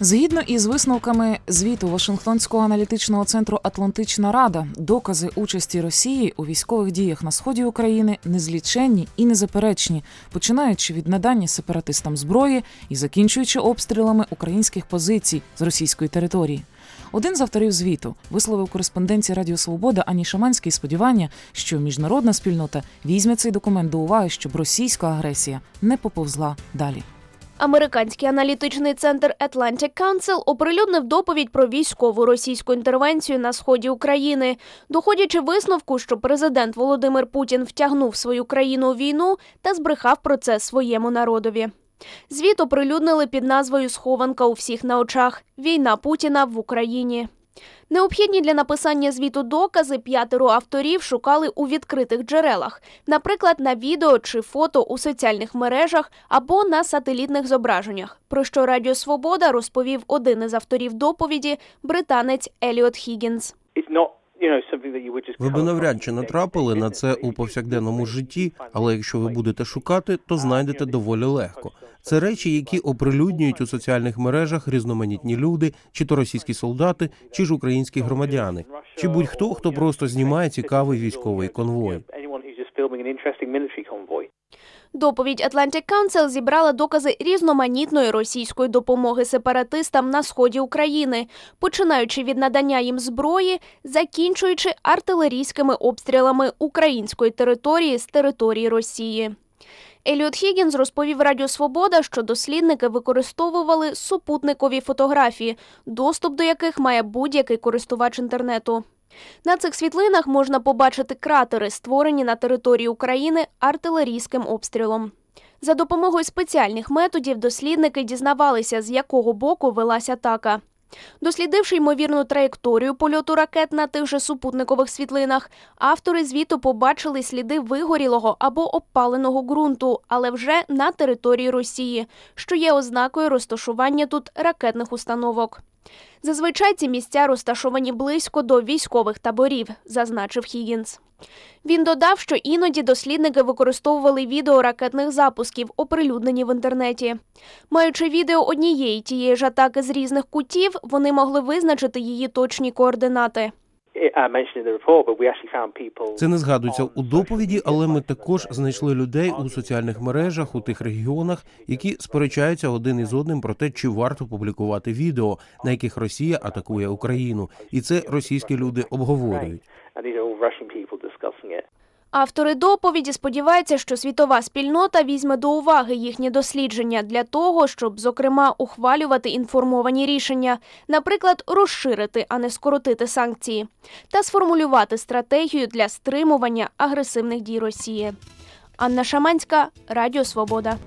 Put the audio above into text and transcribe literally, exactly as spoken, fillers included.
Згідно із висновками звіту Вашингтонського аналітичного центру «Атлантична Рада», докази участі Росії у військових діях на сході України незліченні і незаперечні, починаючи від надання сепаратистам зброї і закінчуючи обстрілами українських позицій з російської території. Один з авторів звіту висловив кореспонденції Радіо Свобода Ані Шаманській сподівання, що міжнародна спільнота візьме цей документ до уваги, щоб російська агресія не поповзла далі. Американський аналітичний центр Atlantic Council оприлюднив доповідь про військову російську інтервенцію на сході України, доходячи висновку, що президент Володимир Путін втягнув свою країну у війну та збрехав про це своєму народові. Звіт оприлюднили під назвою «Схованка у всіх на очах. Війна Путіна в Україні». Необхідні для написання звіту докази п'ятеро авторів шукали у відкритих джерелах, наприклад, на відео чи фото у соціальних мережах або на сателітних зображеннях, про що Радіо Свобода розповів один із авторів доповіді – британець Еліот Хіггінс. Ви би навряд чи натрапили на це у повсякденному житті, але якщо ви будете шукати, то знайдете доволі легко. Це речі, які оприлюднюють у соціальних мережах різноманітні люди, чи то російські солдати, чи ж українські громадяни, чи будь-хто, хто просто знімає цікавий військовий конвой. Доповідь Atlantic Council зібрала докази різноманітної російської допомоги сепаратистам на сході України, починаючи від надання їм зброї, закінчуючи артилерійськими обстрілами української території з території Росії. Еліот Хіггінс розповів Радіо Свобода, що дослідники використовували супутникові фотографії, доступ до яких має будь-який користувач інтернету. На цих світлинах можна побачити кратери, створені на території України артилерійським обстрілом. За допомогою спеціальних методів дослідники дізнавалися, з якого боку велась атака. Дослідивши ймовірну траєкторію польоту ракет на тих же супутникових світлинах, автори звіту побачили сліди вигорілого або обпаленого ґрунту, але вже на території Росії, що є ознакою розташування тут ракетних установок. Зазвичай ці місця розташовані близько до військових таборів, зазначив Хіггінс. Він додав, що іноді дослідники використовували відео ракетних запусків, оприлюднені в інтернеті. Маючи відео однієї тієї ж атаки з різних кутів, вони могли визначити її точні координати. Це не згадується у доповіді, але ми також знайшли людей у соціальних мережах у тих регіонах, які сперечаються один із одним про те, чи варто публікувати відео, на яких Росія атакує Україну. І це російські люди обговорюють. Автори доповіді сподіваються, що світова спільнота візьме до уваги їхні дослідження для того, щоб, зокрема, ухвалювати інформовані рішення, наприклад, розширити, а не скоротити санкції, та сформулювати стратегію для стримування агресивних дій Росії. Анна Шаманська, Радіо Свобода.